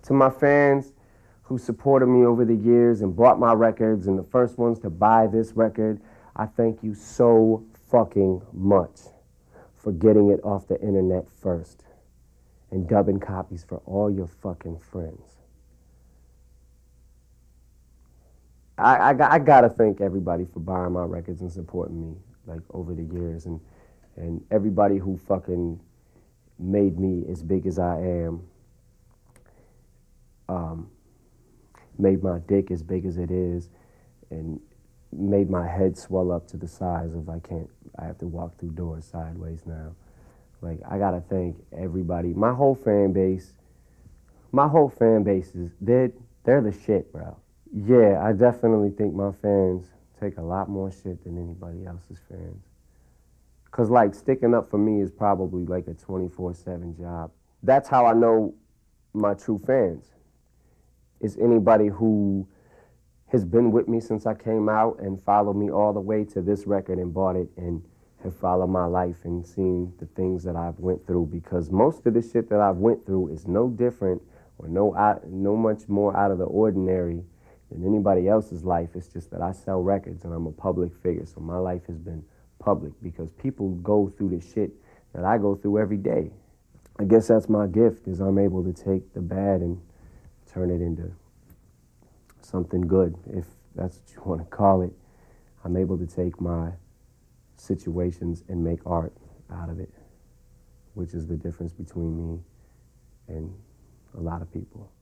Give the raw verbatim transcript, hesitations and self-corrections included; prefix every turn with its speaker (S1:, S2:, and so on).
S1: To my fans who supported me over the years and bought my records and the first ones to buy this record, I thank you so fucking much for getting it off the internet first and dubbing copies for all your fucking friends. I, I, I gotta thank everybody for buying my records and supporting me like over the years, and and everybody who fucking made me as big as I am, um, made my dick as big as it is, and made my head swell up to the size of I can't, I have to walk through doors sideways now. Like, I gotta thank everybody, my whole fan base, my whole fan base is, they're, they're the shit, bro. Yeah, I definitely think my fans take a lot more shit than anybody else's fans. Cause like sticking up for me is probably like a twenty-four seven job. That's how I know my true fans. Is anybody who has been with me since I came out and followed me all the way to this record and bought it and have followed my life and seen the things that I've went through, because most of the shit that I've went through is no different or no no much more out of the ordinary than anybody else's life. It's just that I sell records and I'm a public figure, so my life has been public because people go through the shit that I go through every day. I guess that's my gift, is I'm able to take the bad and turn it into something good, if that's what you want to call it. I'm able to take my situations and make art out of it, which is the difference between me and a lot of people.